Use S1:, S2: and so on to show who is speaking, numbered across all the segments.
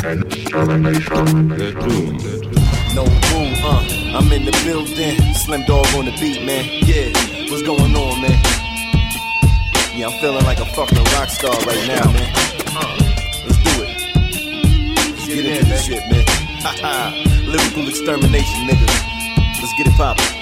S1: No boo, I'm in the building. Slim Dog on the beat, man. Yeah, what's going on, man? Yeah, I'm feeling like a fucking rock star right now, man. Let's do it. Let's get into this shit, man. Lyrical extermination, niggas. Let's get it poppin'.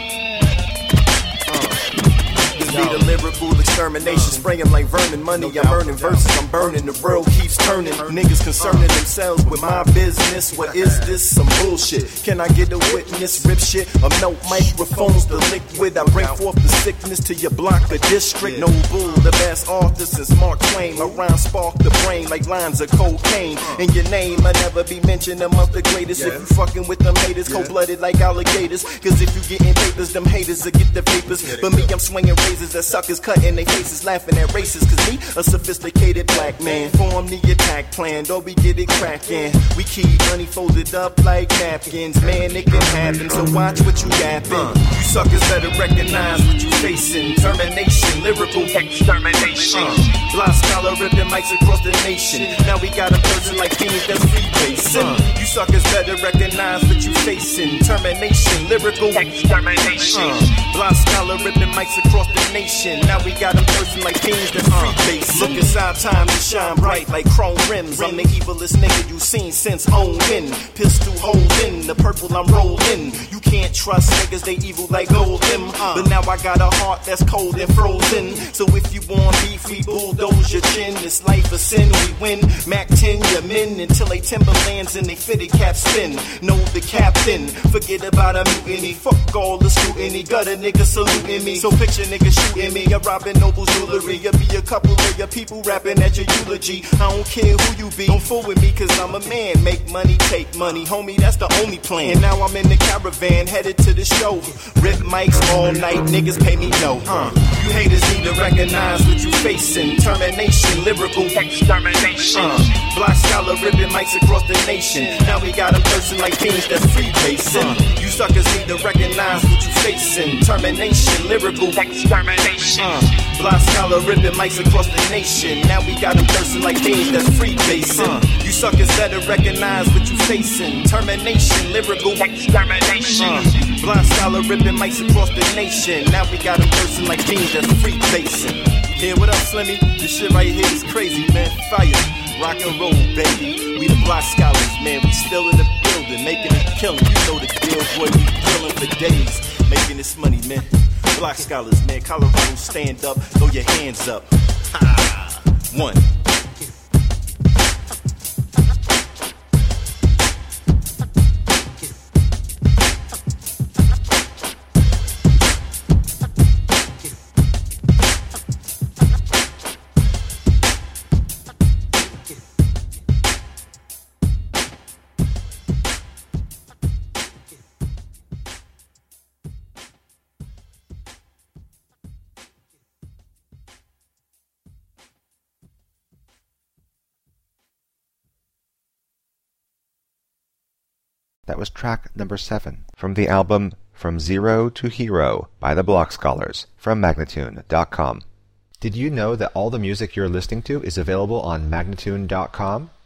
S1: Be the lyrical extermination, spraying like vermin money. I'm earning verses, I'm burning, the world keeps turning. Niggas concerning themselves with my business. What is this? Some bullshit. Can I get a witness? Rip shit or melt microphones, the liquid. I bring forth the sickness to your block, the district. No bull, the best author since Mark Twain. My rhymes spark the brain like lines of cocaine. In your name, I never be mentioned amongst the greatest. If you fucking with them haters, cold-blooded like alligators. Cause if you getting papers, them haters will get the papers. But me, I'm swinging razors that suckers cutting their faces, laughing at races. Cause me, a sophisticated black man, form the attack plan, though we get it cracking. We keep money folded up like napkins. Man, it can happen, so watch what you yapping. You suckers better recognize what you facing. Termination, lyrical extermination. Block scholar ripping mics across the nation. Now we got a person like Phoenix that's free-facing. You suckers better recognize what you facing. Termination, lyrical extermination. Block scholar ripping mics across the nation. Now we got a person like Phoenix that's free-facing. Look inside time to shine bright like chrome rims. I'm the evilest nigga you seen since Owen. Pistol holding, the purple I'm rolling. You can't trust niggas, they evil like Golden. But now I got a heart that's cold and frozen. So if you want beef, we bulldoze your chin. This life a sin, we win. Mac 10 your men until they Timberlands and they fitted cap spin. Know the captain, forget about a mutiny. Fuck all the scrutiny, got a nigga saluting me. So picture niggas shooting me, a robbing noble jewelry. You be a couple of your people rapping at your eulogy. I don't care who you be, don't fool with me cause I'm a man. Make money, take money, homie, that's the only plan. And now I'm in the caravan, headed to the show. Rip mics all night, niggas pay me no. You haters need to recognize what you facing. Termination, lyrical extermination. Block scholar ripping mics across the nation. Now we got a person like Phoenix that's free-facing. You suckers need to recognize what you facing. Termination, lyrical extermination. Block scholar ripping mics across the nation. Now we got a person like Phoenix that's free-facing. You suckers better recognize what you facing. Termination, lyrical extermination. Block scholar ripping mics across the nation. Now we got a person like Phoenix that's free-facing. Yeah, what up, Slimmy? This shit right here is crazy, man. Fire. Rock and roll, baby. We the block scholars, man. We still in the building, making it killing. You know the deal, boy. We killing for days, making this money, man. Block scholars, man. Colorado, stand up, throw your hands up. Ha! One.
S2: That was track number 7 from the album From Zero to Hero by the Block Scholars from Magnatune.com. Did you know that all the music you're listening to is available on Magnatune.com?